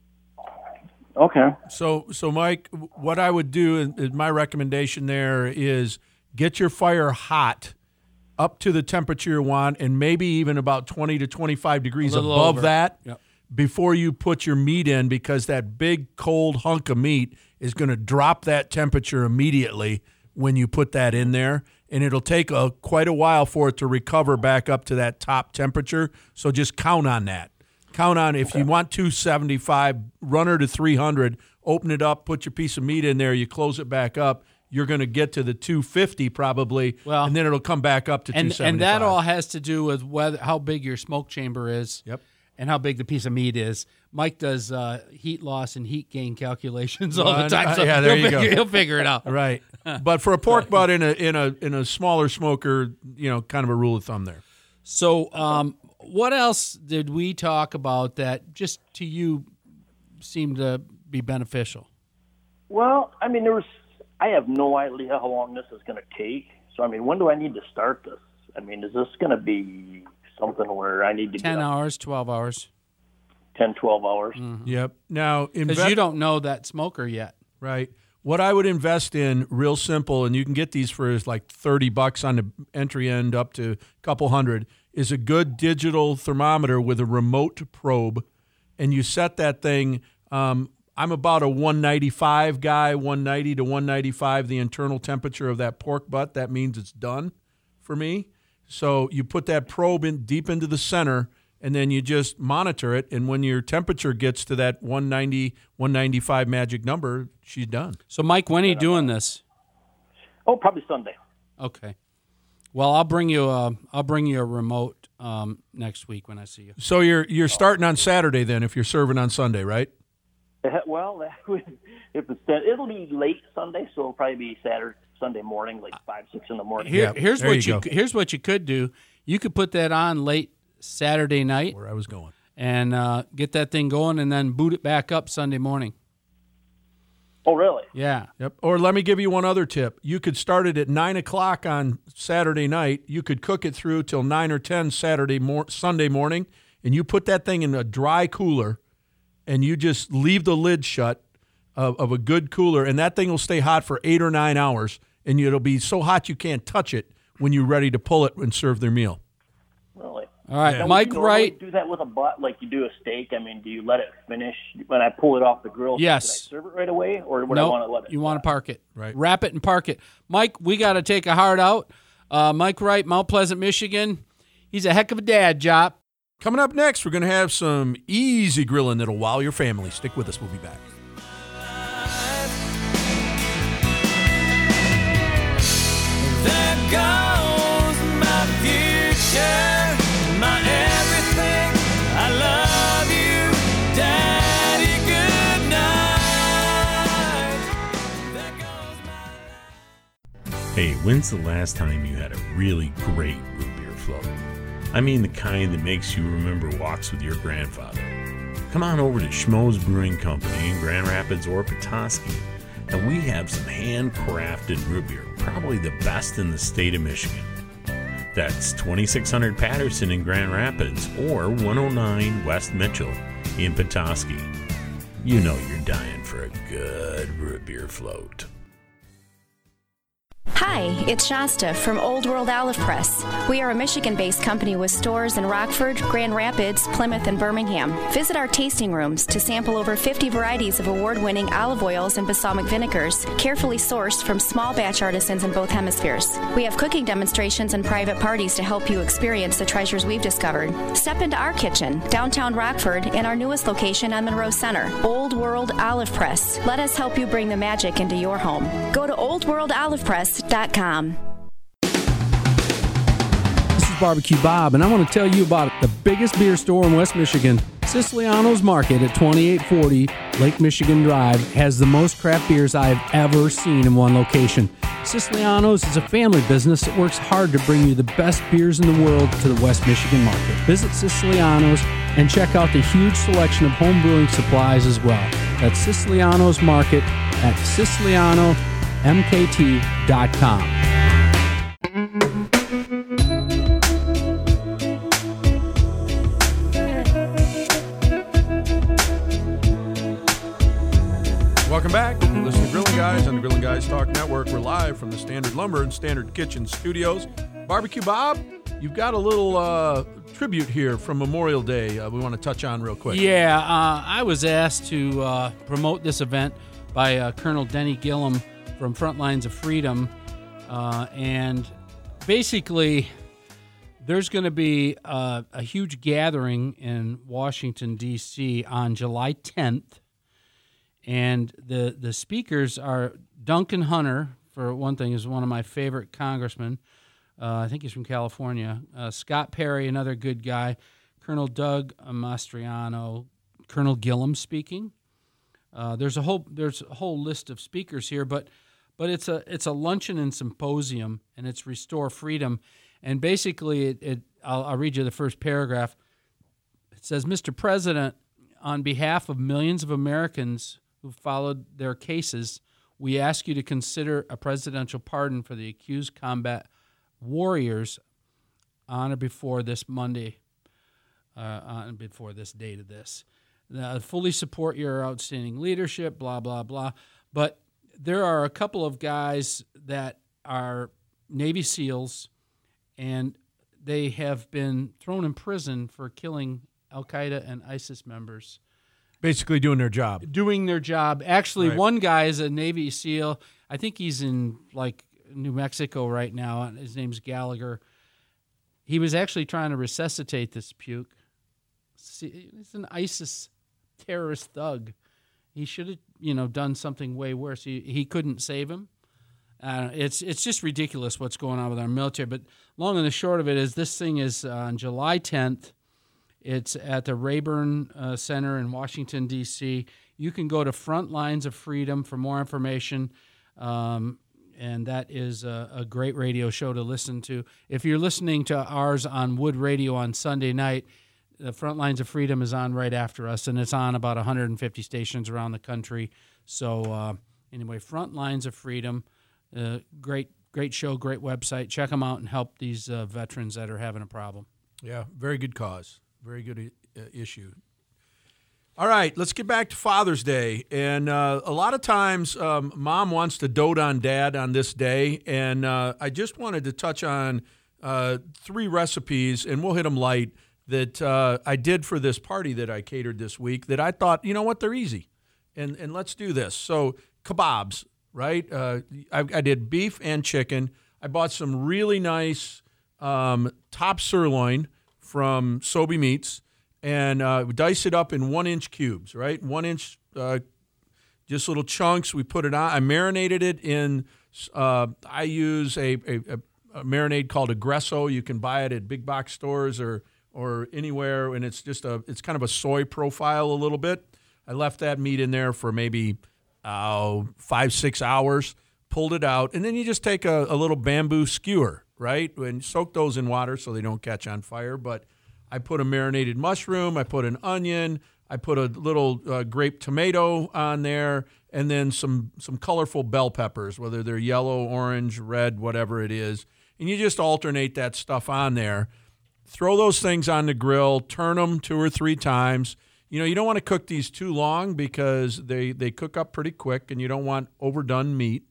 Okay. So, so Mike, what I would do, is my recommendation there is get your fire hot up to the temperature you want, and maybe even about twenty to twenty-five degrees above over. that Yep. before you put your meat in, because that big cold hunk of meat is going to drop that temperature immediately when you put that in there, and it'll take a quite a while for it to recover back up to that top temperature. So just count on that. Count on if okay. you want two seventy-five, run her to three hundred, open it up, put your piece of meat in there, you close it back up, you're going to get to the two fifty probably, well, and then it'll come back up to and, two seventy-five. And that all has to do with whether how big your smoke chamber is. Yep. And how big the piece of meat is. Mike does uh, heat loss and heat gain calculations all well, the time, so uh, yeah, there he'll, you figure, go. he'll figure it out. Right. But for a pork butt in a in a in a smaller smoker, you know, kind of a rule of thumb there. So, um, what else did we talk about that just to you seemed to be beneficial? Well, I mean, there was. I have no idea how long this is going to take. So, I mean, when do I need to start this? I mean, is this going to be something where I need to ten get hours, twelve hours, ten, twelve hours? Mm-hmm. Yep. Now, because inve- you don't know that smoker yet, right? What I would invest in, real simple, and you can get these for like thirty bucks on the entry end, up to a couple hundred, is a good digital thermometer with a remote probe, and you set that thing. Um, I'm about a one ninety-five guy, one ninety to one ninety-five, the internal temperature of that pork butt. That means it's done for me. So you put that probe in deep into the center, and then you just monitor it. And when your temperature gets to that one ninety, one ninety-five magic number, she's done. So, Mike, when are you doing this? Oh, probably Sunday. Okay. Well, I'll bring you a I'll bring you a remote um, next week when I see you. So you're you're starting on Saturday then, if you're serving on Sunday, right? Well, that would, if it's it'll be late Sunday, so it'll probably be Saturday. Sunday morning, like five, six in the morning. Here, yeah, here's what you you, here's what you could do. You could put that on late Saturday night. Where I was going, and uh, get that thing going, and then boot it back up Sunday morning. Oh, really? Yeah. Yep. Or let me give you one other tip. You could start it at nine o'clock on Saturday night. You could cook it through till nine or ten Saturday mor- Sunday morning, and you put that thing in a dry cooler, and you just leave the lid shut of, of a good cooler, and that thing will stay hot for eight or nine hours, and it'll be so hot you can't touch it when you're ready to pull it and serve their meal. Really? All right, yeah. Mike do you Wright. Do that with a butt like you do a steak? I mean, do you let it finish when I pull it off the grill? Yes. Should I serve it right away, or would nope, I want to let it? You want to park it, right? Wrap it and park it. Mike, we got to take a heart out. Uh, Mike Wright, Mount Pleasant, Michigan. He's a heck of a dad, Jop. Coming up next, we're going to have some easy grilling that'll wow your family. Stick with us. We'll be back. There goes my future, my everything. I love you, Daddy. Good night. There goes my life. Hey, when's the last time you had a really great root beer float? I mean the kind that makes you remember walks with your grandfather. Come on over to Schmoes Brewing Company in Grand Rapids or Petoskey, and we have some handcrafted root beer, probably the best in the state of Michigan. That's twenty-six hundred Patterson in Grand Rapids or one oh nine West Mitchell in Petoskey. You know you're dying for a good root beer float. Hi, it's Shasta from Old World Olive Press. We are a Michigan-based company with stores in Rockford, Grand Rapids, Plymouth, and Birmingham. Visit our tasting rooms to sample over fifty varieties of award-winning olive oils and balsamic vinegars, carefully sourced from small batch artisans in both hemispheres. We have cooking demonstrations and private parties to help you experience the treasures we've discovered. Step into our kitchen, downtown Rockford, and our newest location on Monroe Center, Old World Olive Press. Let us help you bring the magic into your home. Go to old world olive press dot com. This is Barbecue Bob, and I want to tell you about the biggest beer store in West Michigan. Siciliano's Market at twenty-eight forty Lake Michigan Drive has the most craft beers I have ever seen in one location. Siciliano's is a family business that works hard to bring you the best beers in the world to the West Michigan market. Visit Siciliano's and check out the huge selection of home brewing supplies as well. That's Siciliano's Market at siciliano m k t dot com. Welcome back. Listen to Grilling Guys on the Grilling Guys Talk Network. We're live from the Standard Lumber and Standard Kitchen studios. Barbecue Bob, you've got a little uh, tribute here from Memorial Day uh, we want to touch on real quick. Yeah, uh, I was asked to uh, promote this event by uh, Colonel Denny Gillum from Front Lines of Freedom, uh, and basically there's going to be uh, a huge gathering in Washington, D C on July tenth, and the, the speakers are Duncan Hunter, for one thing, is one of my favorite congressmen. Uh, I think he's from California. Uh, Scott Perry, another good guy. Colonel Doug Mastriano, Colonel Gillum speaking. Uh, there's a whole there's a whole list of speakers here, but but it's a it's a luncheon and symposium, and it's Restore Freedom, and basically it, it I'll, I'll read you the first paragraph. It says, Mister President, on behalf of millions of Americans who followed their cases, we ask you to consider a presidential pardon for the accused combat warriors on or before this Monday, uh, on before this date of this. Uh, fully support your outstanding leadership, blah, blah, blah. But there are a couple of guys that are Navy SEALs, and they have been thrown in prison for killing Al-Qaeda and ISIS members. Basically doing their job. Doing their job. Actually, Right. one guy is a Navy SEAL. I think he's in, like, New Mexico right now. His name's Gallagher. He was actually trying to resuscitate this puke. See, he's an ISIS terrorist thug. He should have, you know, done something way worse. He he couldn't save him. Uh, it's it's just ridiculous what's going on with our military. But long and the short of it is, this thing is uh, on July tenth. It's at the Rayburn uh, Center in Washington, D C. You can go to Front Lines of Freedom for more information. Um, and that is a, a great radio show to listen to. If you're listening to ours on Wood Radio on Sunday night, the Front Lines of Freedom is on right after us, and it's on about one hundred fifty stations around the country. So uh, anyway, Front Lines of Freedom, uh, great great show, great website. Check them out and help these uh, veterans that are having a problem. Yeah, very good cause. Very good uh, issue. All right, let's get back to Father's Day. And uh, a lot of times, um, Mom wants to dote on Dad on this day. And uh, I just wanted to touch on uh, three recipes, and we'll hit them light, that uh, I did for this party that I catered this week that I thought, you know what, they're easy. And and let's do this. So kebabs, right? Uh, I, I did beef and chicken. I bought some really nice um, top sirloin from Sobe Meats, and uh, we dice it up in one-inch cubes, right? One-inch, uh, just little chunks. We put it on. I marinated it in, uh, I use a, a, a marinade called Aggresso. You can buy it at big box stores or or anywhere, and it's just a, it's kind of a soy profile a little bit. I left that meat in there for maybe uh, five, six hours, pulled it out, and then you just take a, a little bamboo skewer, right, and soak those in water so they don't catch on fire. But I put a marinated mushroom, I put an onion, I put a little uh, grape tomato on there, and then some some colorful bell peppers, whether they're yellow, orange, red, whatever it is, and you just alternate that stuff on there. Throw those things on the grill, turn them two or three times. You know, you don't want to cook these too long because they, they cook up pretty quick, and you don't want overdone meat.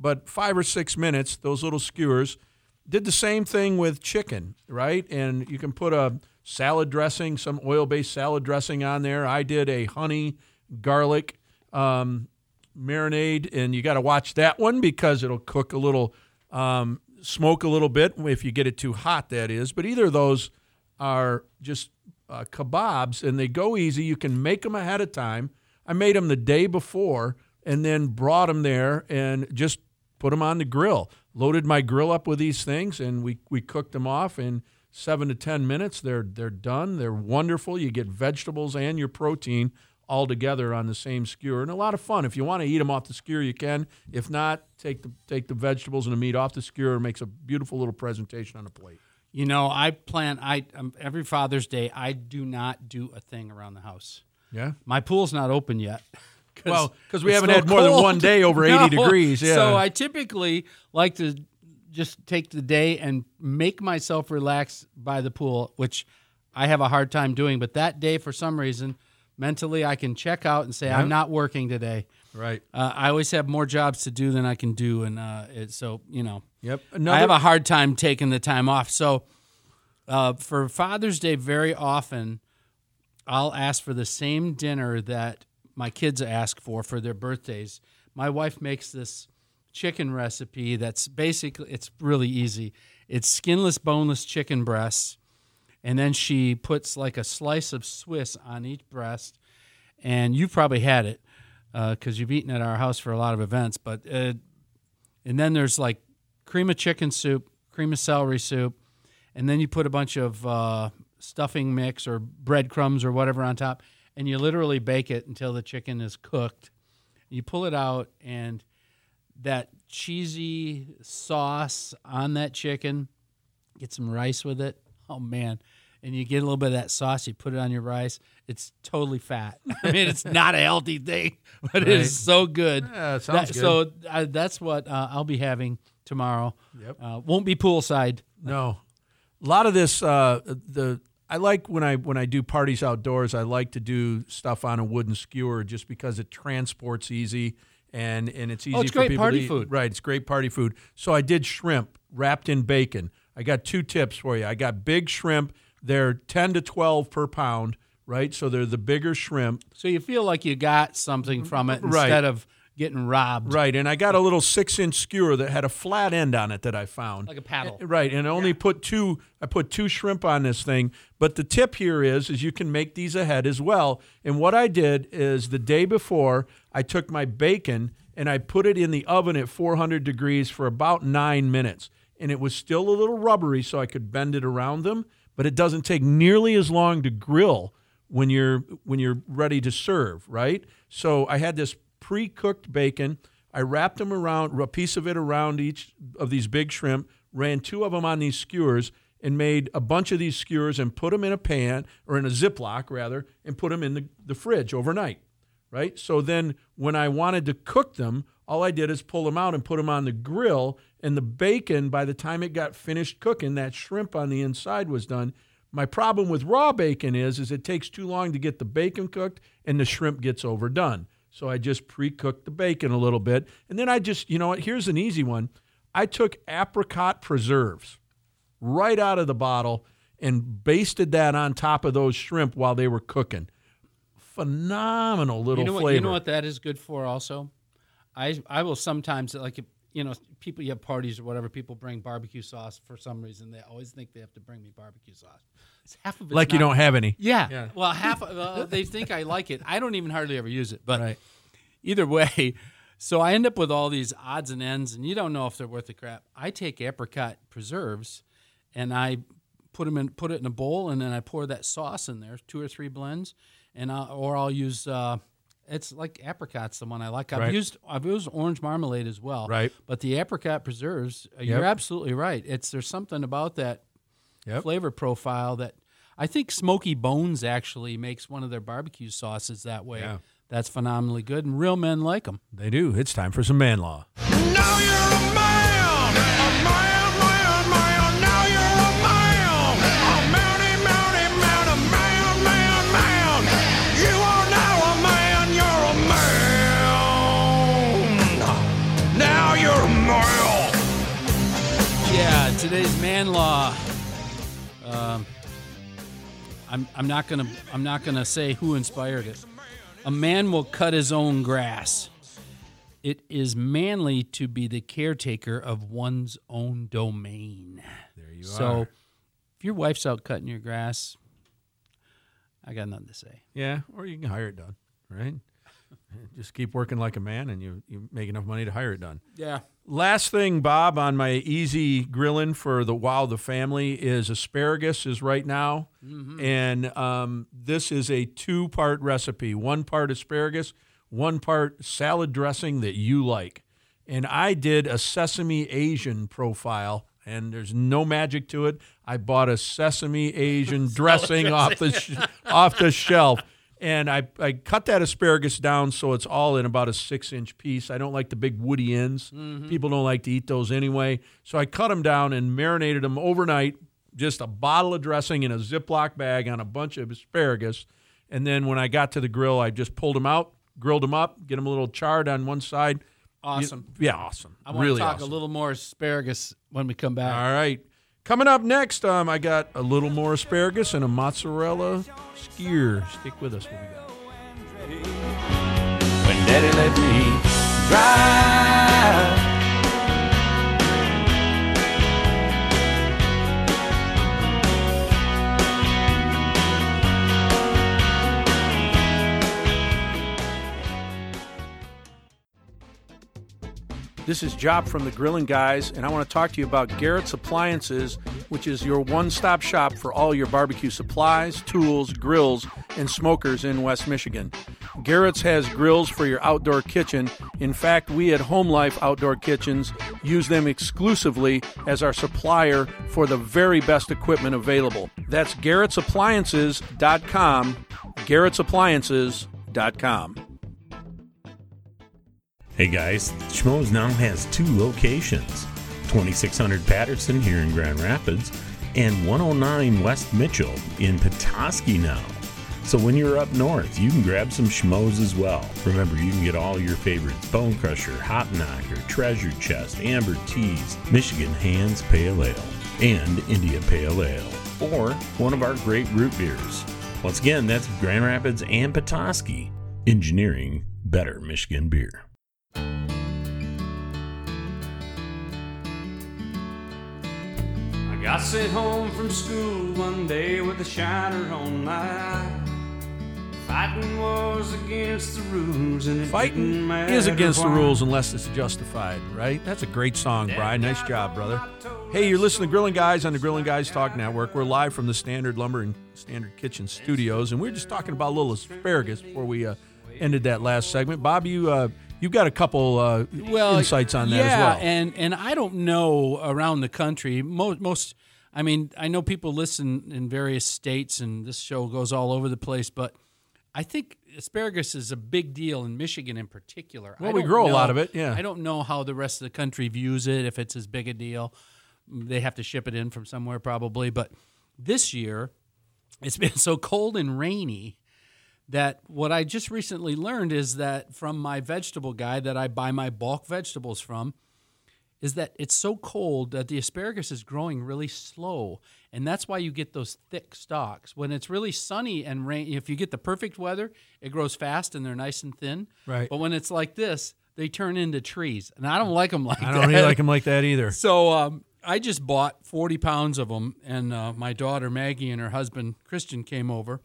but five or six minutes, those little skewers. Did the same thing with chicken, right? And you can put a salad dressing, some oil-based salad dressing on there. I did a honey garlic um, marinade, and you got to watch that one because it'll cook a little, um, smoke a little bit if you get it too hot, that is. But either of those are just uh, kebabs, and they go easy. You can make them ahead of time. I made them the day before and then brought them there and just put them on the grill. Loaded my grill up with these things, and we, we cooked them off in seven to ten minutes. They're they're done. They're wonderful. You get vegetables and your protein all together on the same skewer, and a lot of fun. If you want to eat them off the skewer, you can. If not, take the take the vegetables and the meat off the skewer. It makes a beautiful little presentation on a plate. You know, I plan. I um, every Father's Day, I do not do a thing around the house. Yeah, my pool's not open yet. Cause well, because we haven't had more cold. than one day over eighty no. degrees. Yeah. So I typically like to just take the day and make myself relax by the pool, which I have a hard time doing. But that day, for some reason, mentally I can check out and say, yeah. I'm not working today. Right. Uh, I always have more jobs to do than I can do. And uh, it, so, you know, yep. Another- I have a hard time taking the time off. So uh, for Father's Day, very often I'll ask for the same dinner that my kids ask for for their birthdays. My wife makes this chicken recipe that's basically, it's really easy. It's skinless, boneless chicken breasts, and then she puts like a slice of Swiss on each breast, and you've probably had it because uh, you've eaten at our house for a lot of events, but uh, and then there's like cream of chicken soup, cream of celery soup, and then you put a bunch of uh, stuffing mix or breadcrumbs or whatever on top, and you literally bake it until the chicken is cooked. You pull it out, and that cheesy sauce on that chicken, get some rice with it. Oh, man. And you get a little bit of that sauce, you put it on your rice. It's totally fat. I mean, it's not a healthy thing, but right. It is so good. Yeah, it sounds that, good. So uh, that's what uh, I'll be having tomorrow. Yep. Uh, won't be poolside. No. A lot of this, uh, the I like when I when I do parties outdoors, I like to do stuff on a wooden skewer just because it transports easy and, and it's easy oh, it's for great people party to eat. food. Right, it's great party food. So I did shrimp wrapped in bacon. I got two tips for you. I got big shrimp. They're ten to twelve per pound, right? So they're the bigger shrimp. So you feel like you got something from it right. instead of getting robbed. Right, and I got a little six-inch skewer that had a flat end on it that I found. Like a paddle. Right, and I only yeah. put two I put two shrimp on this thing. But the tip here is is you can make these ahead as well. And what I did is the day before, I took my bacon and I put it in the oven at four hundred degrees for about nine minutes. And it was still a little rubbery, so I could bend it around them. But it doesn't take nearly as long to grill when you're when you're ready to serve, right? So I had this pre-cooked bacon. I wrapped them around, a piece of it around each of these big shrimp, ran two of them on these skewers, and made a bunch of these skewers and put them in a pan, or in a Ziploc, rather, and put them in the, the fridge overnight, right? So then when I wanted to cook them, all I did is pull them out and put them on the grill, and the bacon, by the time it got finished cooking, that shrimp on the inside was done. My problem with raw bacon is, is it takes too long to get the bacon cooked, and the shrimp gets overdone. So I just pre-cooked the bacon a little bit. And then I just, you know what, here's an easy one. I took apricot preserves right out of the bottle and basted that on top of those shrimp while they were cooking. Phenomenal little you know what, flavor. You know what that is good for also? I I will sometimes, like, you know, people, you have parties or whatever, people bring barbecue sauce for some reason. They always think they have to bring me barbecue sauce. It's half of it's like not, you don't have any. Yeah. yeah. Well, half uh, they think I like it. I don't even hardly ever use it. But right. either way, so I end up with all these odds and ends, and you don't know if they're worth the crap. I take apricot preserves, and I put them in, put it in a bowl, and then I pour that sauce in there, two or three blends, and I'll, or I'll use. Uh, It's like apricot's the one I like. I've right. used I've used orange marmalade as well. Right. But the apricot preserves, Yep. you're absolutely right. It's there's something about that yep. flavor profile that I think Smoky Bones actually makes one of their barbecue sauces that way. Yeah. That's phenomenally good, and real men like them. They do. It's time for some man law. Now you're a man, a man, man, man. Now you're a man, a manny, manny, man, a man, man, man. You are now a man, you're a man. Now you're a man. Oil. Yeah, today's man law. Um, I'm I'm not gonna I'm not gonna say who inspired it. A man will cut his own grass. It is manly to be the caretaker of one's own domain. There you so, are. if your wife's out cutting your grass, I got nothing to say. Yeah, or you can hire it done, right? Just keep working like a man, and you you make enough money to hire it done. Yeah. Last thing, Bob, on my easy grilling for the Wow the Family is asparagus is right now. Mm-hmm. And um, this is a two-part recipe. One part asparagus, one part salad dressing that you like. And I did a sesame Asian profile, and there's no magic to it. I bought a sesame Asian dressing off the sh- off the shelf. And I, I cut that asparagus down so it's all in about a six-inch piece. I don't like the big woody ends. Mm-hmm. People don't like to eat those anyway. So I cut them down and marinated them overnight, just a bottle of dressing in a Ziploc bag on a bunch of asparagus. And then when I got to the grill, I just pulled them out, grilled them up, get them a little charred on one side. Awesome. You, yeah, awesome. I want really to talk awesome. a little more asparagus when we come back. All right. Coming up next, um, I got a little more asparagus and a mozzarella skyr. Stick with us. What we got? When Daddy let me drive. This is Job from the Grilling Guys, and I want to talk to you about Garrett's Appliances, which is your one-stop shop for all your barbecue supplies, tools, grills, and smokers in West Michigan. Garrett's has grills for your outdoor kitchen. In fact, we at Home Life Outdoor Kitchens use them exclusively as our supplier for the very best equipment available. That's garretts appliances dot com, garretts appliances dot com. Hey guys, Schmoes now has two locations, twenty-six hundred Patterson here in Grand Rapids and one oh nine West Mitchell in Petoskey now. So when you're up north, you can grab some Schmoes as well. Remember, you can get all your favorites: Bone Crusher, Hop Knocker, Treasure Chest, Amber Teas, Michigan Hands Pale Ale, and India Pale Ale, or one of our great root beers. Once again, that's Grand Rapids and Petoskey. Engineering better Michigan beer. I got sent home from school one day with a shiner on my eye. Fighting was against the rules, and it Fighting didn't matter is against the why. rules unless it's justified, right? That's a great song, Brian. Nice job, brother. Hey, you're listening to Grilling Guys on the Grilling Guys Talk Network. We're live from the Standard Lumber and Standard Kitchen Studios, and we we're just talking about a little asparagus before we uh, ended that last segment. Bob, you uh, you've got a couple uh, well, insights on that yeah, as well. and and I don't know around the country. Most, most, I mean, I know people listen in various states, and this show goes all over the place. But I think asparagus is a big deal in Michigan, in particular. Well, I we don't grow a know- lot of it, yeah. I don't know how the rest of the country views it. If it's as big a deal, they have to ship it in from somewhere probably. But this year, it's been so cold and rainy that what I just recently learned is that from my vegetable guy that I buy my bulk vegetables from, is that it's so cold that the asparagus is growing really slow. And that's why you get those thick stalks. When it's really sunny and rain, if you get the perfect weather, it grows fast and they're nice and thin. Right. But when it's like this, they turn into trees. And I don't like them like I that. don't really like them like that either. So um, I just bought forty pounds of them, and uh, my daughter Maggie and her husband Christian came over.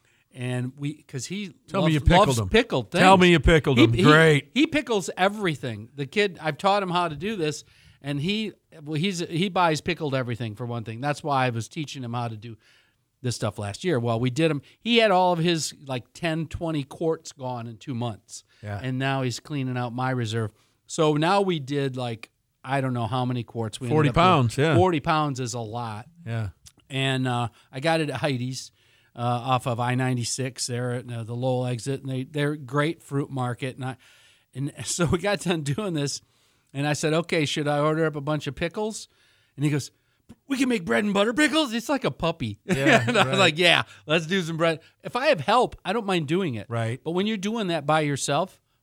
And we, because he Tell loves, me you pickled loves them. pickled things. Tell me you pickled He- them. he- Great. He pickles everything. The kid, I've taught him how to do this, and he, well, he's he buys pickled everything for one thing. That's why I was teaching him how to do this stuff last year. Well, we did him. He had all of his like ten, twenty quarts gone in two months, Yeah. and now he's cleaning out my reserve. So now we did like I don't know how many quarts. We ended forty up with. pounds, yeah. forty pounds is a lot. Yeah. And uh, I got it at Heidi's uh, off of I ninety-six there at uh, the Lowell exit, and they they're great fruit market. And I and so we got done doing this, and I said, okay, should I order up a bunch of pickles? And he goes, we can make bread and butter pickles. It's like a puppy. Yeah, and I right. was like, yeah, let's do some bread. If I have help, I don't mind doing it. Right. But when you're doing that by yourself,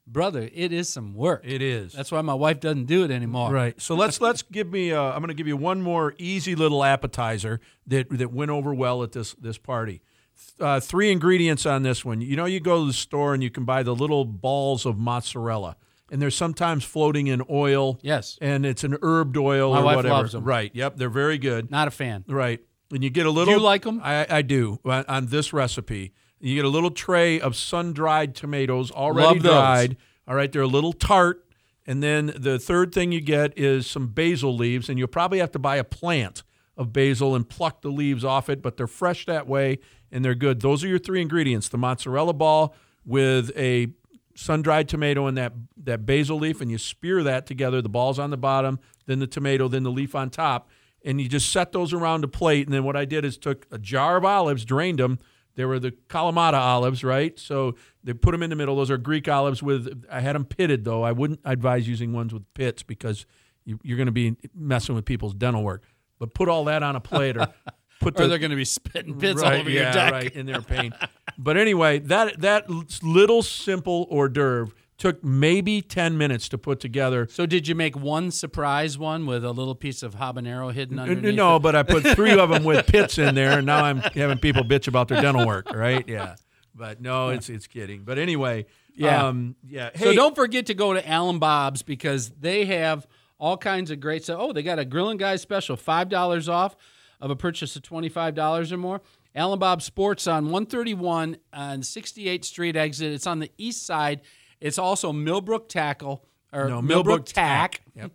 brother, it is some work. It is. That's why my wife doesn't do it anymore. Right. So let's let's give me. Uh, I'm going to give you one more easy little appetizer that that went over well at this this party. Uh, three ingredients on this one. You know, you go to the store and you can buy the little balls of mozzarella, and they're sometimes floating in oil. Yes. And it's an herbed oil My or wife whatever. loves them. Right. Yep. They're very good. Not a fan. Right. And you get a little. Do you like them? I, I do. On on this recipe, you get a little tray of sun-dried tomatoes already Love those. dried. All right. They're a little tart. And then the third thing you get is some basil leaves, and you'll probably have to buy a plant of basil and pluck the leaves off it, but they're fresh that way, and they're good. Those are your three ingredients: the mozzarella ball with a sun-dried tomato and that, that basil leaf, and you spear that together. The ball's on the bottom, then the tomato, then the leaf on top, and you just set those around a plate. And then what I did is took a jar of olives, drained them. They were the Kalamata olives, right? So they put them in the middle. Those are Greek olives with, I had them pitted, though. I wouldn't advise using ones with pits because you, you're going to be messing with people's dental work. But put all that on a plate or put Or the, they're going to be spitting pits right, all over yeah, your deck. right, in their pain. But anyway, that that little simple hors d'oeuvre took maybe ten minutes to put together. So did you make one surprise one with a little piece of habanero hidden underneath? No, it? but I put three of them with pits in there, and now I'm having people bitch about their dental work, right? Yeah. But no, it's it's kidding. But anyway, Yeah. um, yeah. Hey, So don't forget to go to Alan Bob's because they have all kinds of great stuff. Oh, they got a Grillin' Guys special, five dollars off of a purchase of twenty-five dollars or more. Alan Bob's Sports on one thirty-one on sixty-eighth Street exit. It's on the east side. It's also Millbrook Tackle, or No, Millbrook, Millbrook Tack. Yep.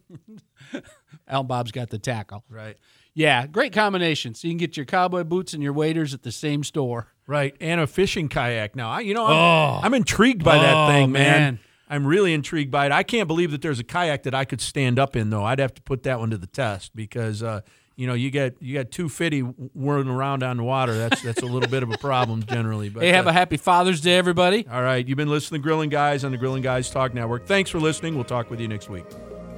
Alan Bob's got the tackle. Right. Yeah, great combination. So you can get your cowboy boots and your waders at the same store. Right, and a fishing kayak. Now, I, you know, I'm, Oh. I'm intrigued by that Oh, thing, man. man. I'm really intrigued by it. I can't believe that there's a kayak that I could stand up in, though. I'd have to put that one to the test because, uh, you know, you get you got two fitty whirling around on the water. That's that's a little bit of a problem generally. But Hey, have uh, a happy Father's Day, everybody. all right, you've been listening to Grilling Guys on the Grilling Guys Talk Network. Thanks for listening. We'll talk with you next week.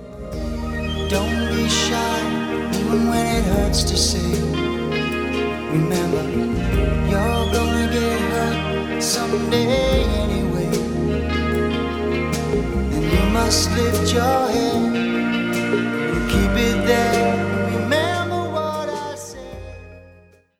Don't be shy, even when it hurts to say. Remember, you're gonna get hurt someday anyway. And you must lift your head